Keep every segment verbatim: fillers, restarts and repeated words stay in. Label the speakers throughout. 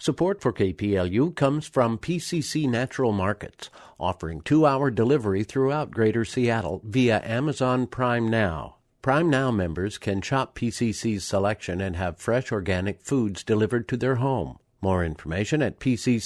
Speaker 1: Support for K P L U comes from P C C Natural Markets, offering two-hour delivery throughout Greater Seattle via Amazon Prime Now. Prime Now members can shop P C C's selection and have fresh organic foods delivered to their home. More information at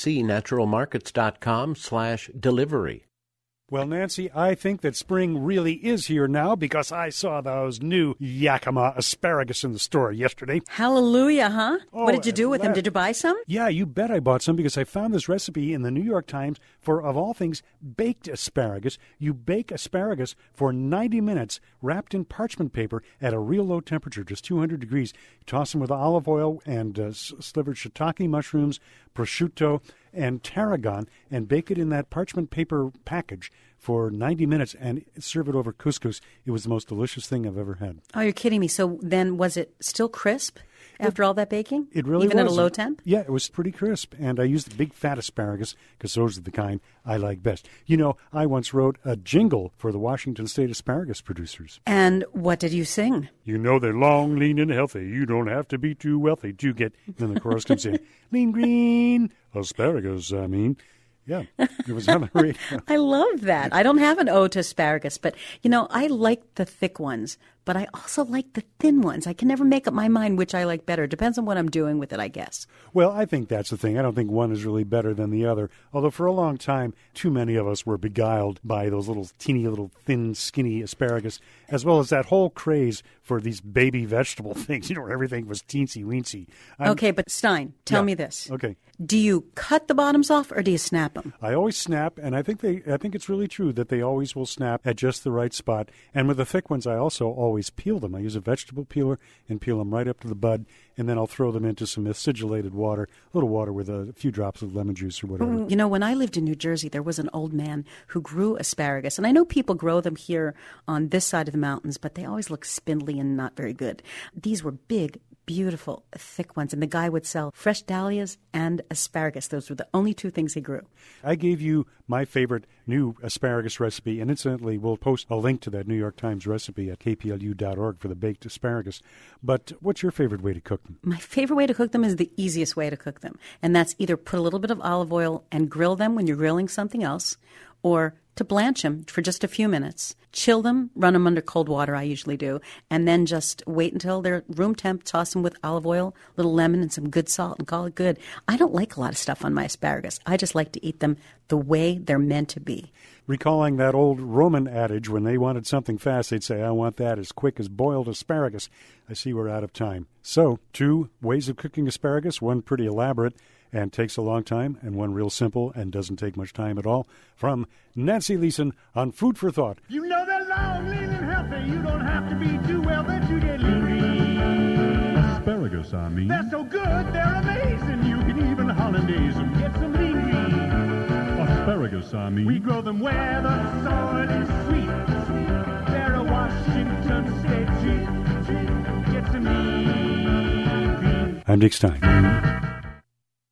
Speaker 1: pccnaturalmarkets.com slash delivery.
Speaker 2: Well, Nancy, I think that spring really is here now because I saw those new Yakima asparagus in the store yesterday.
Speaker 3: Hallelujah, huh?
Speaker 2: Oh,
Speaker 3: what did you do with them? Did you buy some?
Speaker 2: Yeah, you bet I bought some because I found this recipe in the New York Times for, of all things, baked asparagus. You bake asparagus for ninety minutes wrapped in parchment paper at a real low temperature, just two hundred degrees. You toss them with olive oil and uh, slivered shiitake mushrooms, prosciutto, and tarragon, and bake it in that parchment paper package for ninety minutes and serve it over couscous. It was the most delicious thing I've ever had.
Speaker 3: Oh, you're kidding me. So then was it still crisp after all that baking?
Speaker 2: It really
Speaker 3: Even
Speaker 2: was.
Speaker 3: at a low temp?
Speaker 2: Yeah, it was pretty crisp. And I used big fat asparagus because those are the kind I like best. You know, I once wrote a jingle for the Washington State asparagus producers.
Speaker 3: And what did you sing?
Speaker 2: You know they're long, lean, and healthy. You don't have to be too wealthy to get... And then the chorus comes in. Lean green asparagus, I mean... Yeah, it was on the radio.
Speaker 3: I love that. I don't have an ode to asparagus, but, you know, I like the thick ones, but I also like the thin ones. I can never make up my mind which I like better. It depends on what I'm doing with it, I guess.
Speaker 2: Well, I think that's the thing. I don't think one is really better than the other, although for a long time, too many of us were beguiled by those little teeny little thin, skinny asparagus, as well as that whole craze for these baby vegetable things. You know, where everything was teensy-weensy. I'm,
Speaker 3: okay, but Stein, tell
Speaker 2: yeah,
Speaker 3: me this.
Speaker 2: Okay.
Speaker 3: Do you cut the bottoms off or do you snap them?
Speaker 2: I always snap, and I think they. I think it's really true that they always will snap at just the right spot. And with the thick ones, I also always peel them. I use a vegetable peeler and peel them right up to the bud, and then I'll throw them into some acidulated water, a little water with a few drops of lemon juice or whatever.
Speaker 3: You know, when I lived in New Jersey, there was an old man who grew asparagus. And I know people grow them here on this side of the mountains, but they always look spindly and not very good. These were big, beautiful, thick ones. And the guy would sell fresh dahlias and asparagus. Those were the only two things he grew.
Speaker 2: I gave you my favorite new asparagus recipe, and incidentally, we'll post a link to that New York Times recipe at k p l u dot org for the baked asparagus. But what's your favorite way to cook them?
Speaker 3: My favorite way to cook them is the easiest way to cook them. And that's either put a little bit of olive oil and grill them when you're grilling something else, or to blanch them for just a few minutes, chill them, run them under cold water, I usually do, and then just wait until they're room temp, toss them with olive oil, a little lemon, and some good salt, and call it good. I don't like a lot of stuff on my asparagus. I just like to eat them the way they're meant to be.
Speaker 2: Recalling that old Roman adage, when they wanted something fast, they'd say, I want that as quick as boiled asparagus. I see we're out of time. So, two ways of cooking asparagus, one pretty elaborate and takes a long time, and one real simple and doesn't take much time at all. From Nancy Leeson on Food for Thought.
Speaker 4: You know they're long, lean, and healthy. You don't have to be too well that you get lean.
Speaker 5: Asparagus, I mean.
Speaker 4: They're so good, they're amazing. You can even hollandaise them. Get some lean green.
Speaker 5: Asparagus, I mean.
Speaker 4: We grow them where the soil is sweet. They're a Washington State treat. Get some lean green.
Speaker 2: I'm Dick Stein.